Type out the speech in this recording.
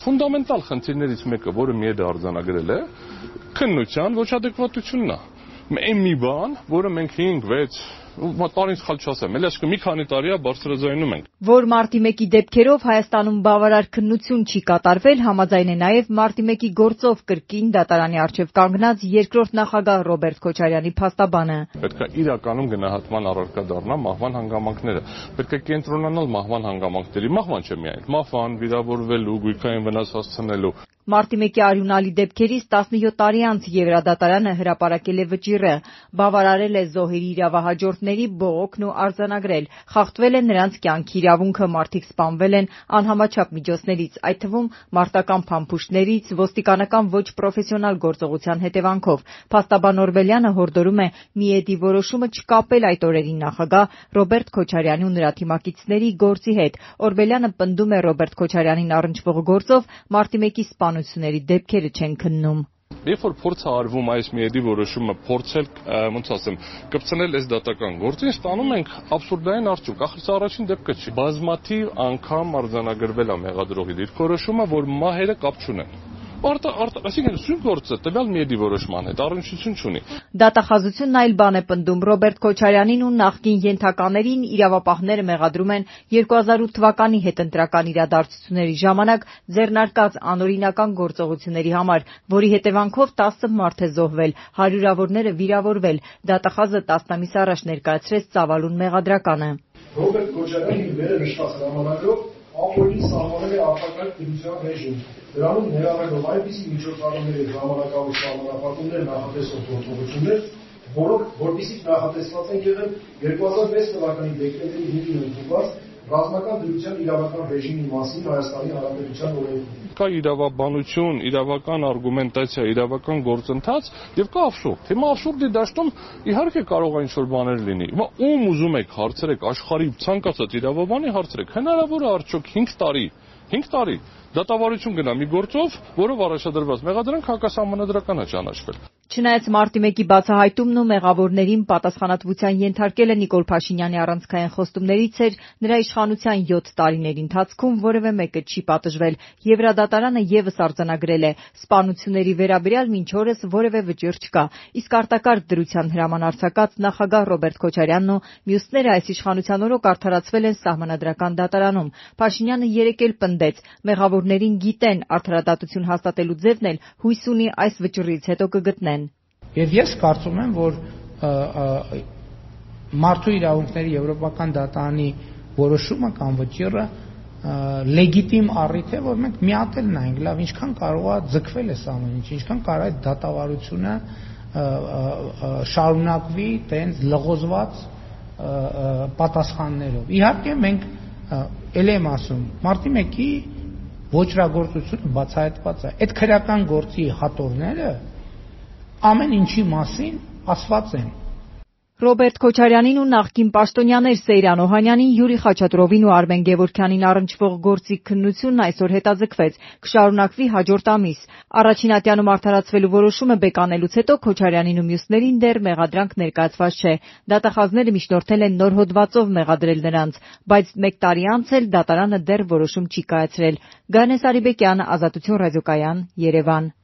Ֆունդամենտալ խնդիրներից մեկը, որը միեդը արձանագրել է, քննության ոչ ադեկվատությունն է։ Այն մի բան, որը մենք 5-6 տարին սխալ չասեմ, էլի այսինքն մի քանի տարի է բարձրաձայնում ենք։ Որ մարտի 1-ի դեպքերով Հայաստանում բավարար քննություն չի կատարվել, համաձայն է նաև մարտի 1-ի գործով կրկին դատարանի առջև կանգնած երկրորդ նախագահ Ռոբերտ Քոչարյանի փաստաբանը։ Պետք է իրականում գնահատման առարկա դառնա մահվան հանգամանքները։ Պետք է կենտրոնանալ մահվան հանգամանքների, մահվան չէ միայն, մահվան, վիրավորվելու, գույքային վնաս հասցնելու։ Մարտի 1-ի արյունալի դեպքերից 17 տարի անց Եվրադատարանը հրապարակել է վճիռը, բավարարել է զոհերի իրավահաջորդների բողոքն ու արձանագրել, խախտվել է նրանց կյանքի իրավունքը, մարդիկ սպանվել են անհամաչափ միջոցներից, այդ թվում մարտական փամփուշտներից, ոստիկանական ոչ պրոֆեսիոնալ գործողության հետևանքով։ Փաստաբան Օրբելյանը հորդորում է ՄԻԵԴ-ի որոշումը չկապել այդ օրերի նախագահ Ռոբերտ Քոչարյանի ու նրա թիմակիցների գործի հետ։ Օրբելյանը պնդում է Ռոբերտ Քոչարյանին առնչվող գործով մարտի 1-ի սպանությունների դեպքերը չեն քննում։ Երբ որ փորձ է արվում այս ՄԻԵԴ-ի որոշումը փորձել, ոնց ասեմ, կպցնել այս դատական գործին, ստանում ենք աբսուրդային արդյունք։ Ախր սա առաջին դեպքը չի։ Բազմաթիվ անգամ արձանագրվել է մեղադրողի դիրքորոշումը, որ մահերը կապ չունեն։ Այսինքն սույն գործը տվյալ ՄԻԵԴ-ի որոշման հետ առնչություն չունի։ Դատախազությունն այլ բան է պնդում։ Ռոբերտ Քոչարյանին ու նախկին ենթականերին իրավապահները մեղադրում են 2008 թվականի հետընտրական իրադարձությունների ժամանակ ձեռնարկած անօրինական գործողությունների համար, որի հետևանքով 10 մարդ է զոհվել, հարյուրավորները վիրավորվել։ Դատախազը 10 ամիս առաջ ներկայացրեց ծավալուն մեղադրականը։ Ռոբերտ Քոչարյանը իր վերը նշված հրամանագրով ապօրինի սահմանել է արտակարգ դրության ռեժիմ։ Դրանում ներառելով այնպիսի միջոցառումների ժամանակավոր սահմանափակումներ նախատեսող գործողություններ, որպիսիք նախատեսված են եղել 2006 թվականի դեկտեմբերի 5-ին ընդունված ռազմական դրության իրավական ռեժիմի մասին Հայաստանի Հանրապետության օրենքում։ Կա իրավաբանություն, իրավական արգումենտացիա, իրավական գործընթաց եւ կա աբսուրդ։ Հիմա աբսուրդի դաշտում իհարկե կարող է ինչ-որ բաներ լինի։ Հիմա ում ուզում եք հարցրեք, աշխարհի ցանկացած իրավաբանի հարցրեք, հնարավոր է արդյոք 5 տարի դատավարություն գնա մի գործով, որով առաջադրված մեղադրանք հակասահմանադրական է ճանաչվել։ Չնայած մարտի 1-ի բացահայտումն ու մեղավորներին պատասխանատվության ենթարկելը Նիկոլ Փաշինյանի առանցքային խոստումներից էր, նրա իշխանության 7 տարիների ընթացքում որևէ մեկը չի պատժվել։ Եվրադատարանը եւս արձանագրել է, սպանությունների վերաբերյալ մինչ օրս որևէ վճիռ չկա, իսկ արտակարգ դրության հրաման արձակած նախագահ Ռոբերտ Քոչարյանն ու մյուսները այս իշխանության օրոք արդարացվել են Սահմանադրական դատարանում։ Փաշինյանը երեկ էլ պնդեց, մեղավորներին գիտեն, արդարադատություն հաստատելու ձևն էլ հույս ունի այս վճռից հետո կգտնեն։ Եվ ես կարծում եմ, որ մարդու իրավունքների Եվրոպական դատարանի որոշումը կամ վճիռը լեգիտիմ առիթ է, որ մենք միատել նայենք, լավ, ինչքան կարող է ձգվել այս ամեն ինչ, ինչքան կարող է դատավարությունը շարունակվի տենց լղոզված պատասխաններով։ Իհարկե մենք ել եմ ասում, մարտի 1-ի ոճրագործությունը բացահայտված է։ Այդ քրեական գործի հատորները ամեն ինչի մասին ասված են։ Ռոբերտ Քոչարյանին ու նախկին պաշտոնյաներ Սեյրան Օհանյանին, Յուրի Խաչատրովին ու Արմեն Գևորգյանին առնչվող գործի քննությունն այսօր հետաձգվեց, կշարունակվի հաջորդ ամիս։ Առաջին ատյանում արդարացվելու որոշումը բեկանելուց հետո Քոչարյանին ու մյուսներին դեռ մեղադրանք ներկայացված չէ։ Դատախազները միջնորդել են նոր հոդվածով մեղադրել նրանց, բայց 1 տարի անց էլ դատարանը դեռ որոշում չի կայացրել։ Գայանե Սարիբեկյան, Ազատություն ռադիոկայան, Երևան։